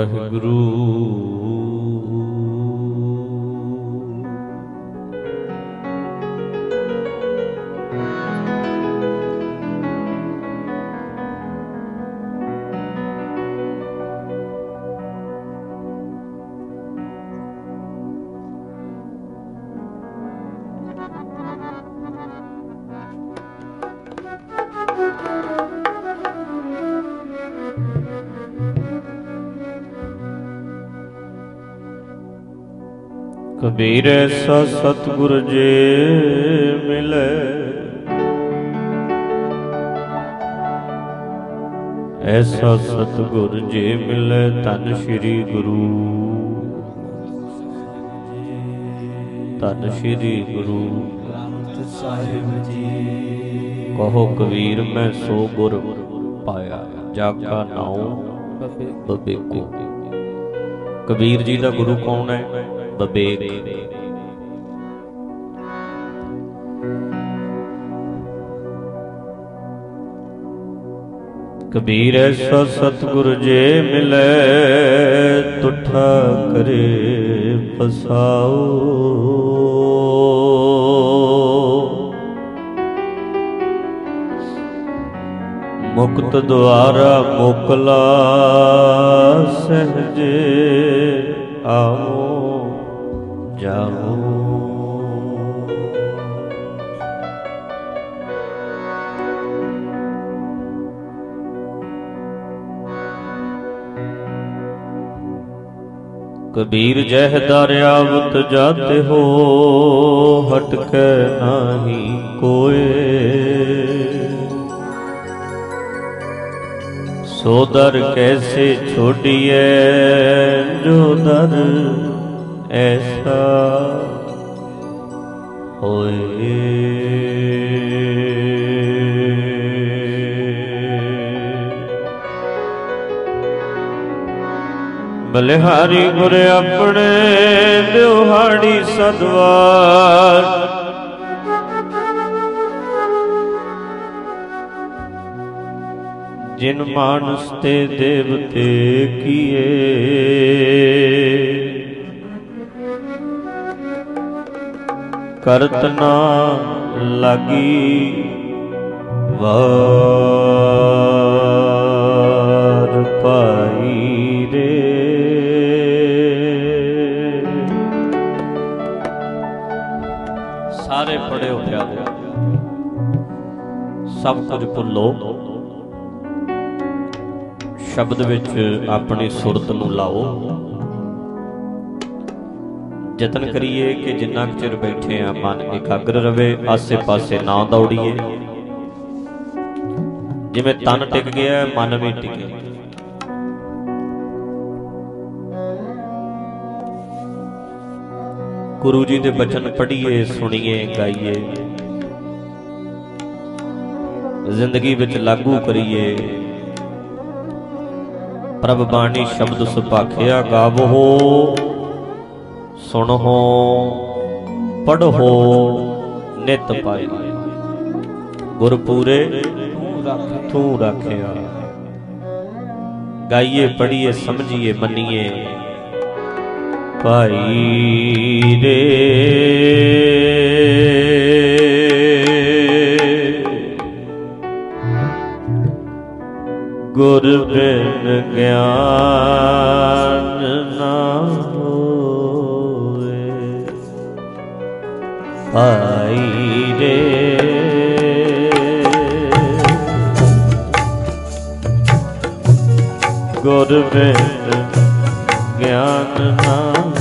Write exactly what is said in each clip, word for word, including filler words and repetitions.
ਵਾਹਿਗੁਰੂ। ਕਬੀਰ ਐਸਾ ਸਤਿਗੁਰ ਜੇ ਮਿਲੇ, ਐਸਾ ਸਤਿਗੁਰ ਜੇ ਮਿਲੇ ਧੰਨ ਸ਼੍ਰੀ ਗੁਰੂ, ਧੰਨ ਸ਼੍ਰੀ ਗੁਰੂ ਗ੍ਰੰਥ ਸਾਹਿਬ ਜੀ। ਕਹੋ ਕਬੀਰ ਮੈਂ ਸੋ ਗੁਰ ਪਾਇਆ, ਜਾਗਾ ਨਾਉ ਬਬੇਕੋ। ਕਬੀਰ ਜੀ ਦਾ ਗੁਰੂ ਕੌਣ ਹੈ? ਬਬੇਕ। ਕਬੀਰ ਐਸਾ ਸਤਿਗੁਰ ਜੇ ਮਿਲੇ, ਤੁਠਾ ਕਰੇ ਪਸਾਓ। ਮੁਕਤ ਦੁਆਰਾ ਮੋਕਲਾ ਸਹਜੇ ਆਓ ਜਾਓ। कबीर जह दरियावत जाते हो, हटके नाही कोय। सो दर कैसे छोड़िए जो दर ऐसा होए। बलिहारी गुर अपने दिहाड़ी सदवार, जिन मानस ते देवते किए। करत ना लगी वार पाई रे। सारे पढ़े हो प्यारे, सब कुछ भुलो, शब्द विच अपनी सुरत नूं लाओ। यतन करिए कि जिन्ना चिर बैठे आ मन एकाग्र रहे, आसे पासे ना दौड़िए। जिवें तन टिक गया मन भी टिके। गुरु जी दे बचन पढ़िए, सुनिए, गाइए, जिंदगी विच लागू करिए। प्रभ बाणी शब्द सुभाखिया गावो, सुनो पढ़ो नित पाई। गुरपूरे तू राखिया। गाइए, पढ़िए, समझिए, मनिए भाई रे। गुर बिन ज्ञान ना होए भाई रे। गुर बिन ज्ञान ना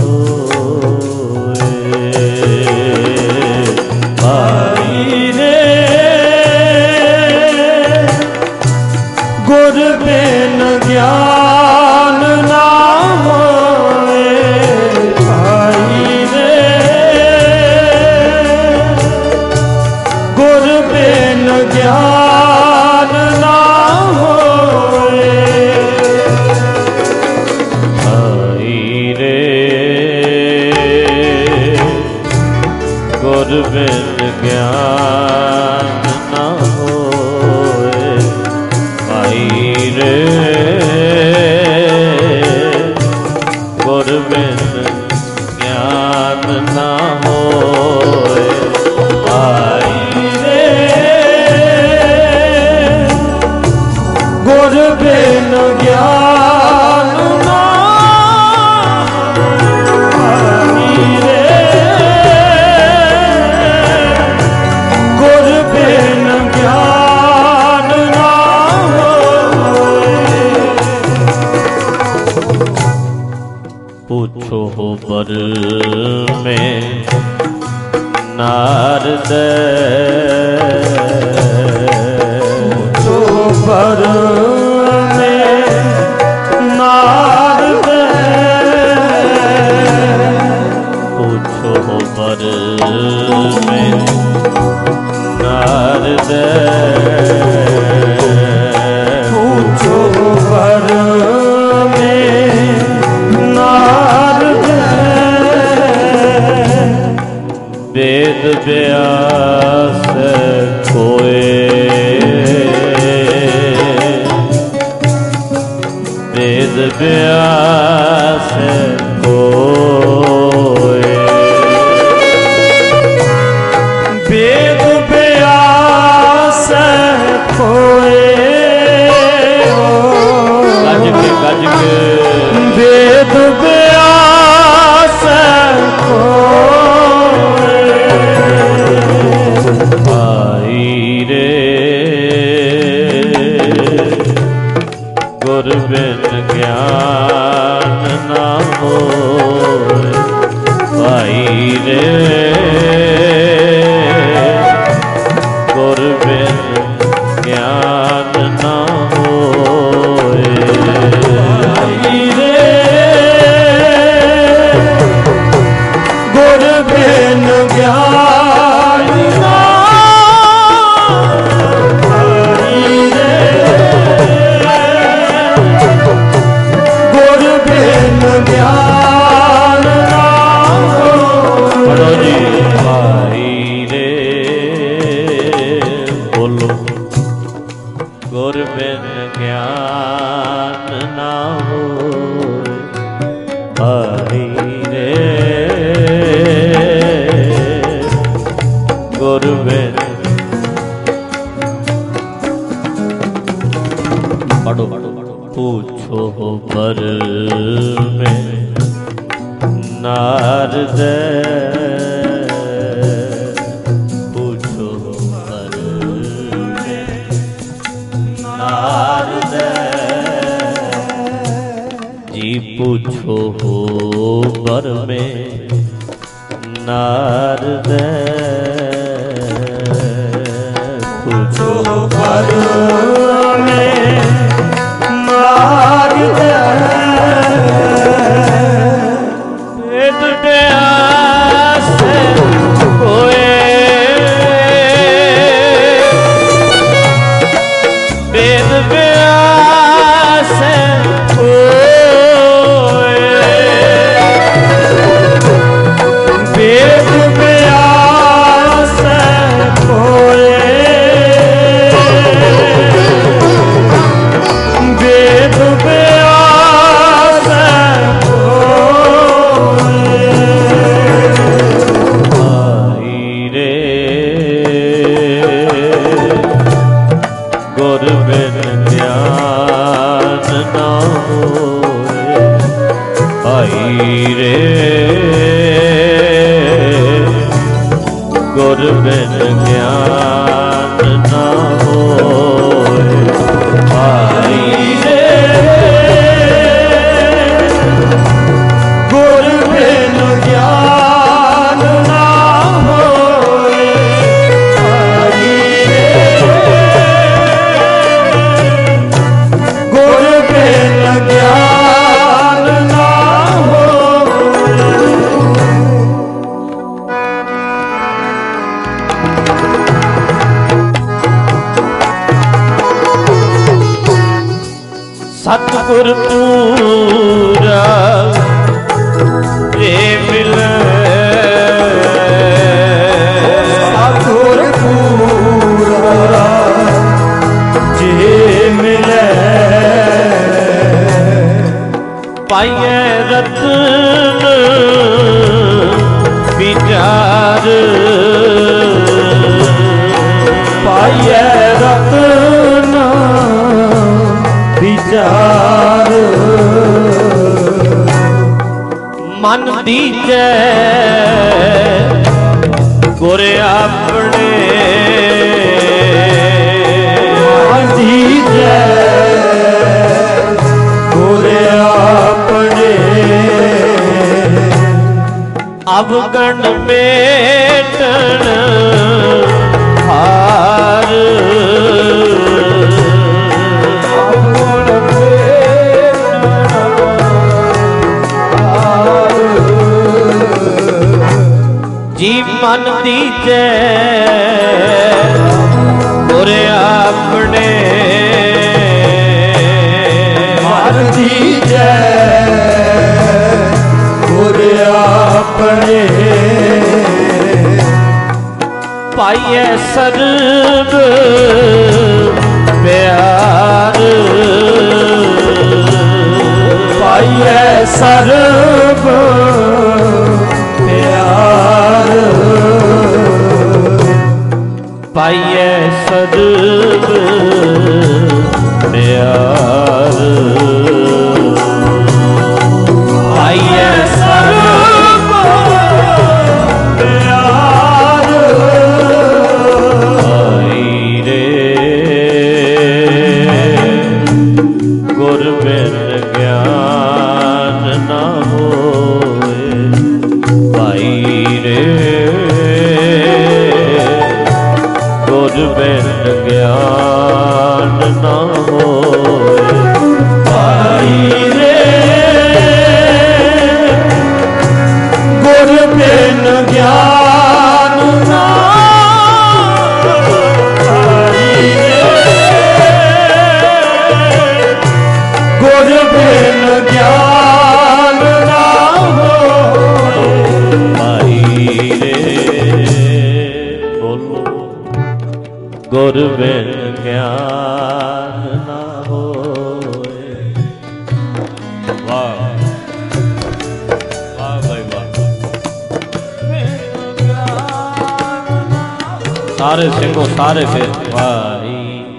होए भाई रे। गुर बिन ज्ञान ना होए भाई रे। गुर बिन ज्ञान ना होए भाई रे। ज्ञान ना गुर बिन ज्ञान ना पूछो हो बर में नारद पूछो बर में नारद पूछो हो बर में नारद पूछो बर में नारद वेद व्यास कोय वेद व्यास कोय वेद व्यास कोय गज के गज के वेद व्यास कोय भाई रे गुर बिन ज्ञान ना होय भाई रे गुर बिन ज्ञान ना होय भाई रे गुर बिन ज्ञान ना भाई रे गुर बिन ज्ञान ना पढ़ो जी भाई रे बोलो गुर बिन ज्ञान ना हो भाई रे गुर बिन पढ़ो पूछो हो बर में नारद पूछो हो बर में नारद जी पूछो हो बर में नारद पूछो बर में नारद वेद व्यास कोय वेद व्यास कोय वेद व्यास कोय वेद व्यास भाई रे गुर बिन ज्ञान ना होय भाई रे गुर बिन ज्ञान ना होय भाई रे गुर बिन ज्ञान ना होय भाई रे गुर बिन ज्ञान ना होय सतगुर पूरा प्रेम मिले सतगुर पूरा जे मिले पाइए रतन विचार पाइए रतन विचार मन दीजै गुर अपने मन दीजै गुर अपने अवगण मेटन हार जी मन दीजै गुर अपने मन दीजै गुर अपने पाइए सर्ब प्यार पाइए सर्ब प्यार पाइए सर्ब प्यार पाइए सर्ब प्यार आई रे गुर बिन ज्ञान न होए भाई रे गुर बिन ज्ञान न होए भाई रे गुर बिन ज्ञान न भाई रे गुर बिन ज्ञान न होए भाई रे बोलो गुर बिन ज्ञान न होए। वाह वाह भाई वाह सारे सिंगो सारे फिर भाई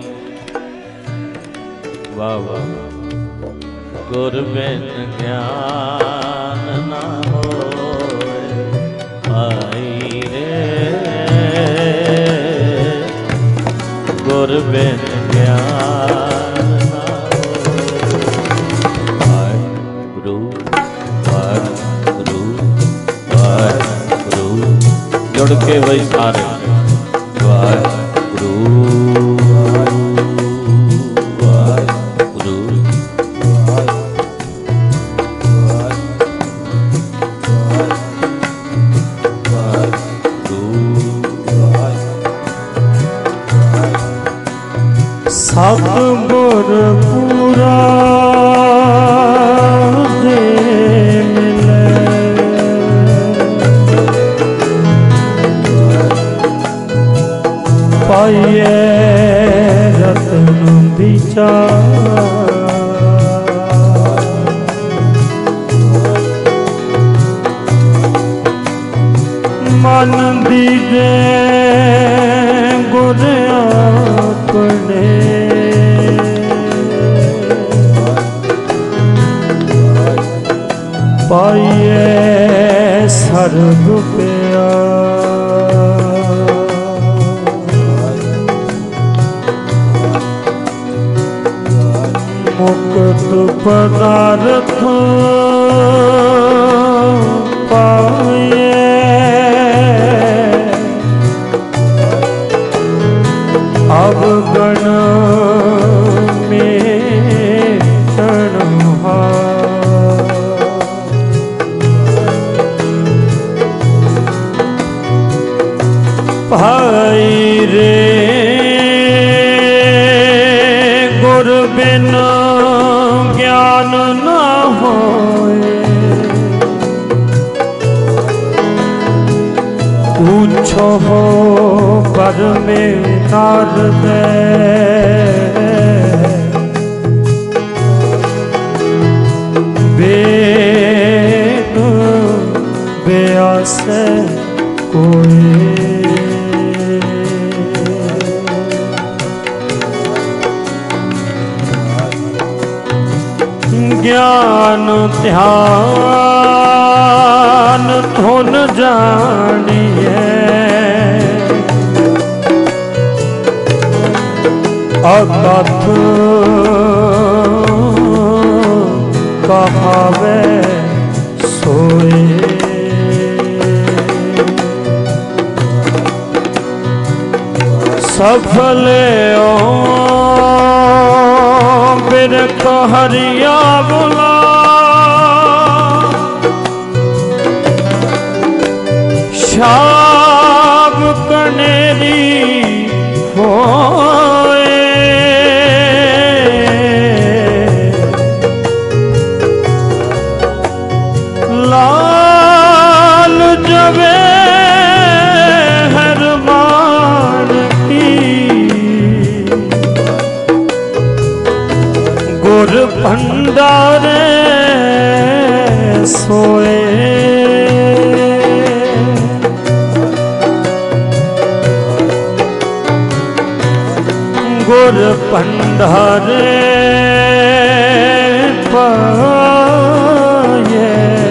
वाह वाह गुर बिन ज्ञान न होए भाई रे गुर बिन ज्ञान न होए। वाहिगुरु वाहिगुरु वाहिगुरु जुड़ के वही सारे वाहिगुरु वाहिगुरु सब गुर पूरा दे मिले पाइए रतन विचार मन दीजे गुर अपने पाइए सर्ब प्यार मुक्त पदार्थ पाइए अवगण में भाई रे गुर बिन ज्ञान न होए पूछो हो पर में नारद बेद व्यास कोई ज्ञान ध्यान अकथ कहावे सोए। सफल ओ बिरख हरिया बुला, शाब कनेरी होए। लाल जवे हरमान की, गुर भंडारे सोए। गुर भंडारे पाए,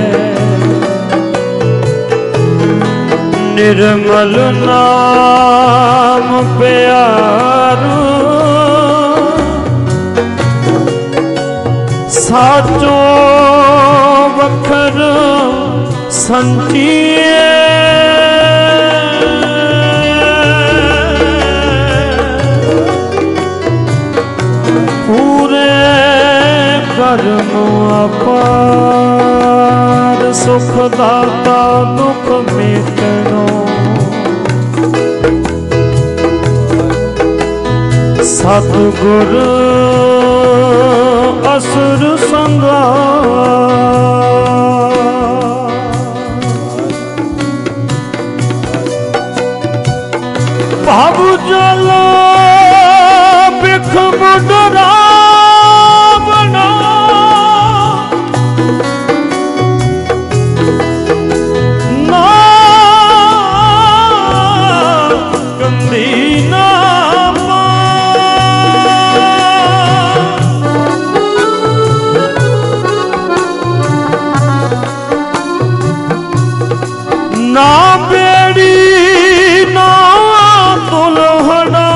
निर्मल नाम प्यारो, साचो वखर संचिए। कर्म अपार सुख दाता दुख मिटनो, सतगुर असुर संगा। भव जल बिख मुडरा, ना बेड़ी ना दुल्हना,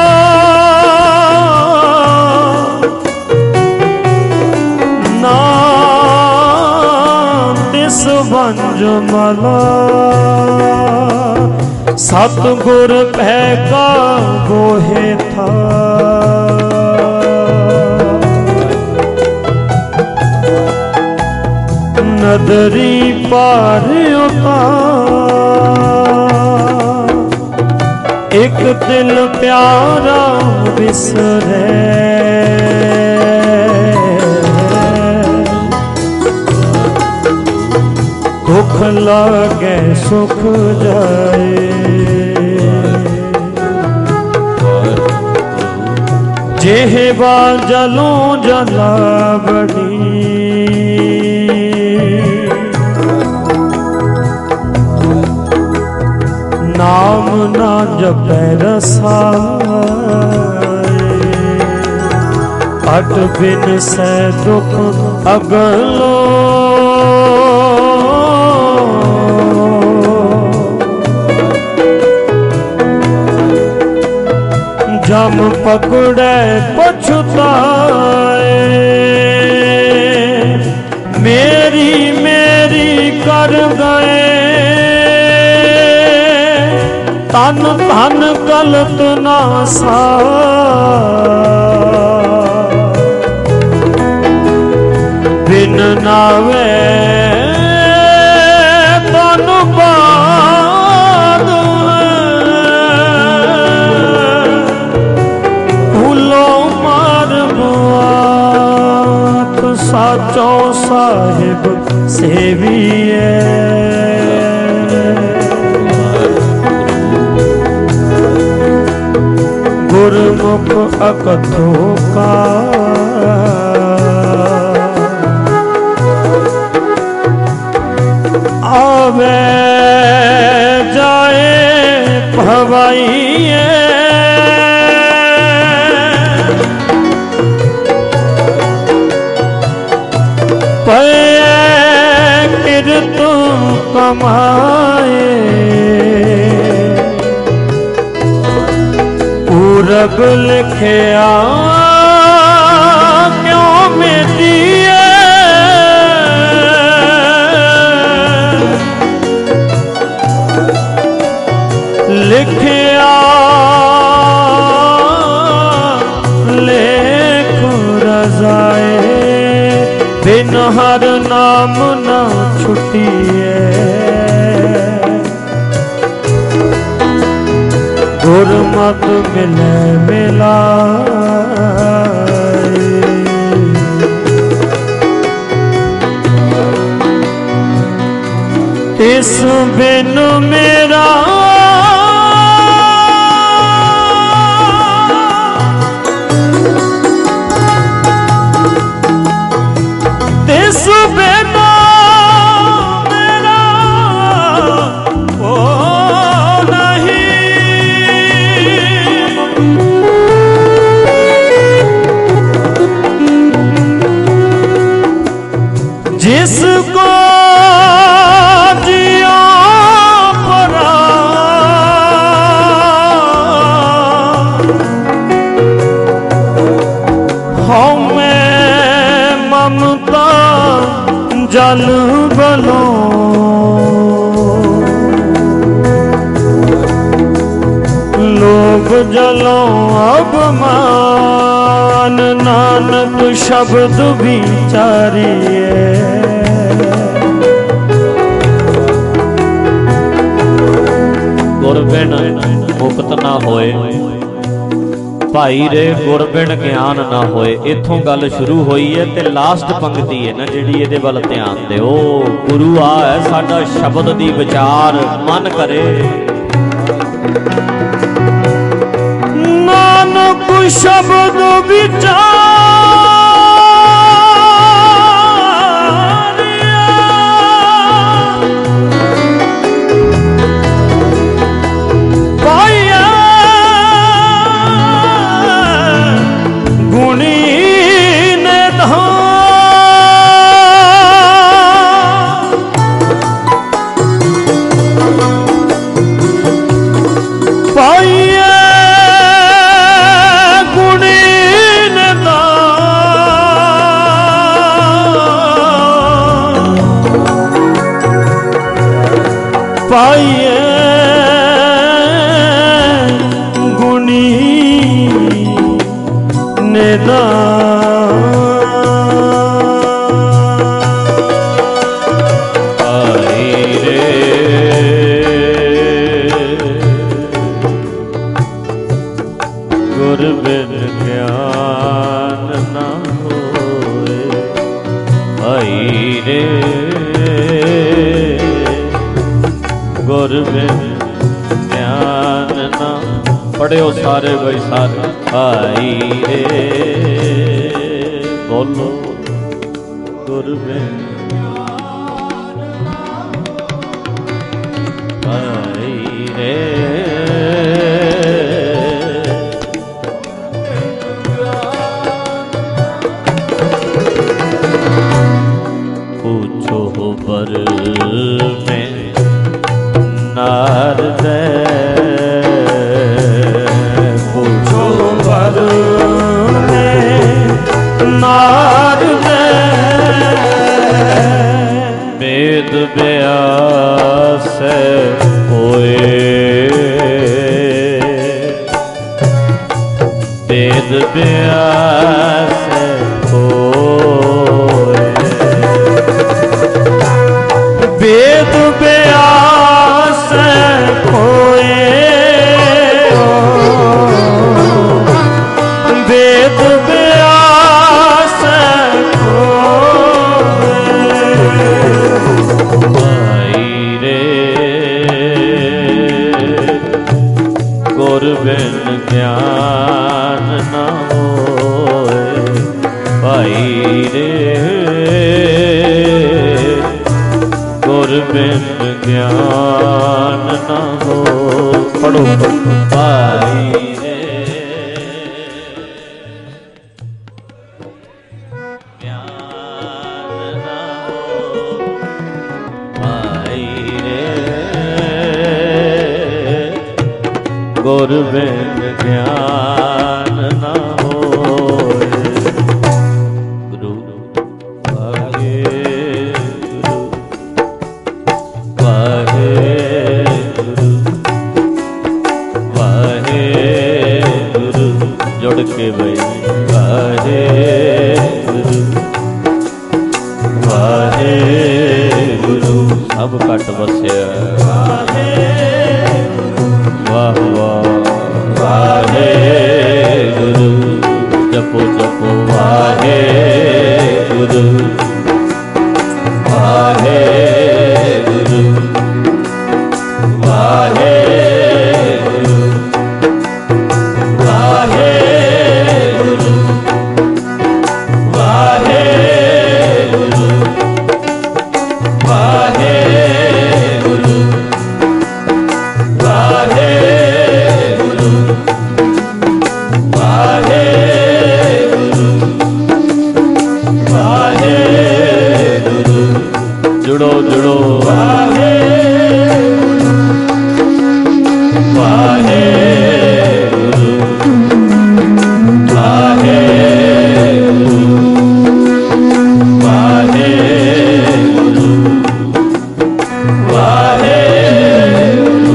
ना दिस बंज मला। सतगुर भय का गोहे था, नदरी पार उतार। एक दिल प्यारा बिसरे, दुख लागे सुख जाए। जेहबा जलों जला बड़ी, नाम ना जपै रसाए। अट बिन से दुख अगलो, जम पकड़े पछुताए। मेरी मेरी कर गए, तन धन गलत ना सा। बिन नावे तन बाद, भूलो मार मुआत। साचो साहिब सेविए, गुरमुख अकथो का। आवे जाए भवाइए, पे किरत कमाए। जब लिखिया क्यों मिटिए, लिखिया लेख रजाए, बिन हर नाम न छुटिए। गुरमत मिले मिलाए, तिस बिन मेरा तिस बिना मेरा ओ जिसको जिया परा, हमें ममता जल बलो, लोभ जलो अभिमान, नानक शब्द विचारिए। गुरबिन मुक्त ना होए, भाई रे गुरबिन ज्ञान ना होए। इथों गल शुरू हुई है ते लास्ट पंक्ति है ना जिहड़ी इहदे वल ध्यान दिओ। गुरु आ है साडा शब्द दी विचार मन करे, नानक शब्द विचार, पाया गुणी ने पाया पाइए गुणी नेदा, आई रे गुरबिन ज्ञान ना होए, आई रे गुरबिन ज्ञान ना। पढ़ियो सारे भाई सारे, आई रे बोलो गुरबिन आई रे। पूछो पर में नारद, पूछो पर में नारद, ਜਪੋ ਜਪੋ ਵਾਹਿਗੁਰੂ ਵਾਹਿਗੁਰੂ ਵਾਹਿਗੁਰੂ ਵਾਹਿਗੁਰੂ ਵਾਹਿਗੁਰੂ ਵਾਹਿਗੁਰੂ ਵਾਹਿਗੁਰੂ ਵਾਹਿਗੁਰੂ ਵਾਹਿਗੁਰੂ ਜੁੜੋ ਜੁੜੋ ਵਾਹਿਗੁਰੂ ਵਾਹਿਗੁਰੂ ਵਾਹਿਗੁਰੂ ਵਾਹਿਗੁਰੂ ਵਾਹਿਗੁਰੂ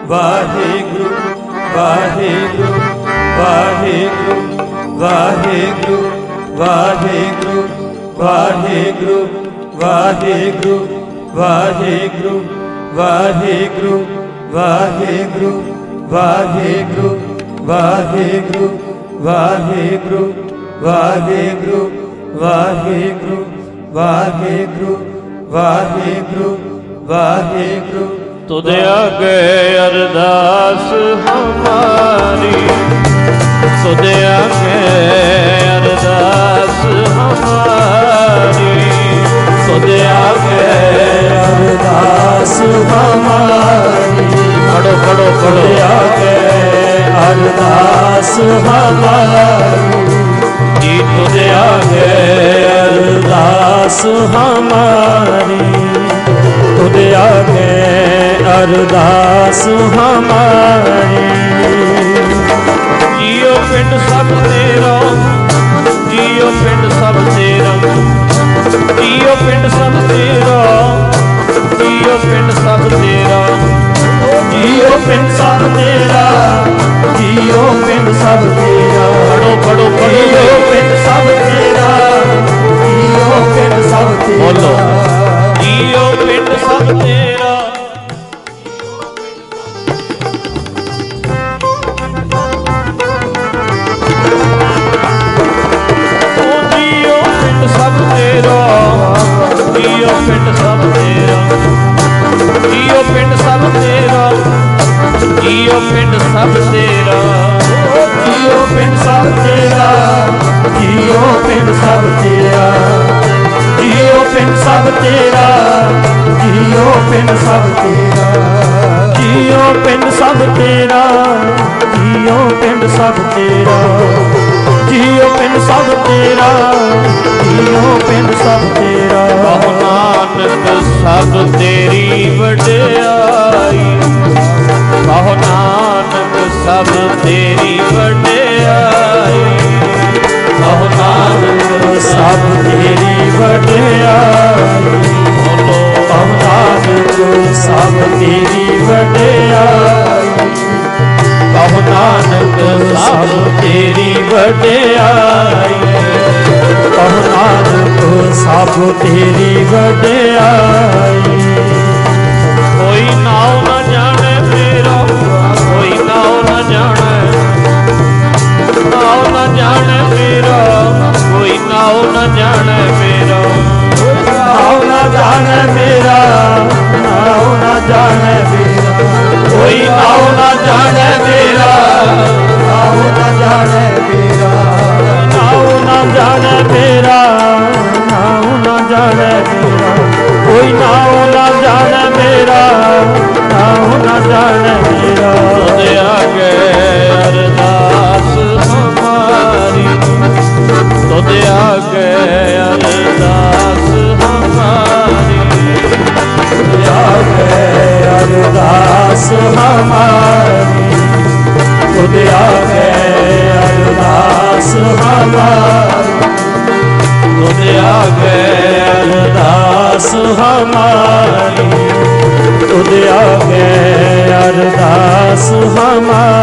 ਵਾਹਿਗੁਰੂ ਵਾਹਿਗੁਰੂ ਵਾਹਿਗੁਰੂ ਵਾਹਿਗੁਰੂ ਵਾਹਿਗੁਰੂ ਵਾਹਿਗੁਰੂ ਵਾਹਿਗੁਰੂ ਵਾਹਿਗੁਰੂ ਵਾਹਿਗੁਰੂ ਵਾਹਿਗੁਰੂ ਵਾਹਿਗੁਰੂ ਵਾਹਿਗੁਰੂ ਵਾਹਿਗੁਰੂ ਵਾਹਿਗੁਰੂ ਵਾਹਿਗੁਰੂ ਵਾਹਿਗੁਰੂ ਵਾਹਿਗੁਰੂ ਵਾਹਿਗੁਰੂ ਤੁਧ ਆਗੇ ਅਰਦਾਸ ਹਮਾਰੀ ਤੁਧ ਆਗੇ ਅਰਦਾਸ ਹਮਾਰੀ ਤੁਧ ਆਗੇ ਅਰਦਾਸ ਹਮਾਰੀ ਪੜੋ ਪੜੋ ਪੜੋ ਆਗੇ ਅਰਦਾਸ ਹਮਾਰੀ ਜੀ ਤੁਧ ਆਗੇ ਅਰਦਾਸ ਹਮਾਰੀ ਤੁਧ ਆਗੇ ਅਰਦਾਸ ਹਮਾਰੀ ਜੀਓ ਪਿੰਡ ਸਭ ਤੇਰਾ ਜੀਓ ਪਿੰਡ ਸਭ ਤੇਰਾ ਜੀਓ ਪਿੰਡ ਸਭ ਤੇਰਾ ਜੀਓ ਪਿੰਡ ਸਭ ਤੇਰਾ ਜੀਓ ਪਿੰਡ ਸਭ ਤੇਰਾ ਜੀਓ ਪਿੰਡ ਸਭ ਤੇਰਾ ਪੜੋ ਪੜੋ ਜੀਓ ਪਿੰਡ ਸਭ ਤੇਰਾ ਜੀਓ ਪਿੰਡ ਸਭ ਤੇਰਾ ਬੋਲੋ ਜੀਓ ਪਿੰਡ ਸਭ ਤੇਰਾ ਜੀਓ ਪਿੰਡ ਸਭ ਤੇਰਾ ਜੀਓ ਪਿੰਡ ਸਭ ਤੇਰਾ ਜੀਓ ਪਿੰਡ ਸਭ ਤੇਰਾ ਜੀਓ ਪਿੰਡ ਸਭ ਤੇਰਾ ਜੀਓ ਪਿੰਡ ਸਭ ਤੇਰਾ ਜੀਓ ਪਿੰਡ ਸਭ ਤੇਰਾ ਜੀਓ ਪਿੰਡ ਸਭ ਤੇਰਾ ਜੀਓ ਪਿੰਡ ਸਭ ਤੇਰਾ ਜੀਓ ਪਿੰਡ ਸਭ ਤੇਰਾ ਜੀਓ ਪਿੰਡ ਸਭ ਤੇਰਾ ਜੀਓ ਪਿੰਡ ਸਭ ਤੇਰਾ ਕਹੋ ਨਾਨਕ ਸਭ ਤੇਰੀ ਵਡਿਆਈ ਕਹੋ ਨਾਨਕ ਸਭ ਤੇਰੀ ਵਡਿਆਈ ਕਹੋ ਨਾਨਕ ਸਭ ਤੇਰੀ ਵਡਿਆਈ ਬੋਲੋ ਕਹੋ ਨਾਨਕ ਸਭ ਤੇਰੀ ਵਡਿਆਈ ਕਹੋ ਨਾਨਕ ਸਭ ਤੇਰੀ ਵਡਿਆਈ ਕਹੋ ਨਾਨਕ ਸਭ ਤੇਰੀ ਵਡਿਆਈ ਕੋਈ ਨਾਉ ਨਾ ਜਾਣੇ ਮੇਰਾ ਕੋਈ ਨਾਉ ਨਾ ਜਾਣੇ ਨਾਉ ਨਾ ਜਾਣੇ ਮੇਰਾ ਕੋਈ ਨਾਉ ਨਾ ਜਾਣੇ ਮੇਰਾ ਨਾਉ ਨਾ ਜਾਣੇ ਮੇਰਾ ਨਾਉ ਨਾ ਜਾਣੇ ਮੇਰਾ ਕੋਈ ਨਾਉ ਨਾ ਜਾਣੇ ਮੇਰਾ ਨਾਉ ਨਾ ਜਾਣੇ ਮੇਰਾ ਨਾਉ ਨਾ ਜਾਣੇ ਮੇਰਾ ਨਾਉ ਨਾ ਜਾਣੇ ਮੇਰਾ ਕੋਈ ਨਾਉ ਨਾ ਜਾਣੇ ਮੇਰਾ ਨਾਉ ਨਾ ਜਾਣੇ ਮੇਰਾ ਤੁਧ ਆਗੇ ਅਰਦਾਸ ਹਮਾਰੀ ਤੁਧ ਆਗੇ ਅਰਦਾਸ ਹਮਾਰੀ ਤੁਧ ਆਗੇ ਅਰਦਾਸ ਹਮਾਰੀ ਤੁਧ ਆਗੇ ਅਰਦਾਸ ਹਮਾਰੀ ਤੁਧ ਆਗੇ ਅਰਦਾਸ ਹਮਾਰੀ ਤੁਧ ਆਗੇ ਅਰਦਾਸ ਹਮਾਰੀ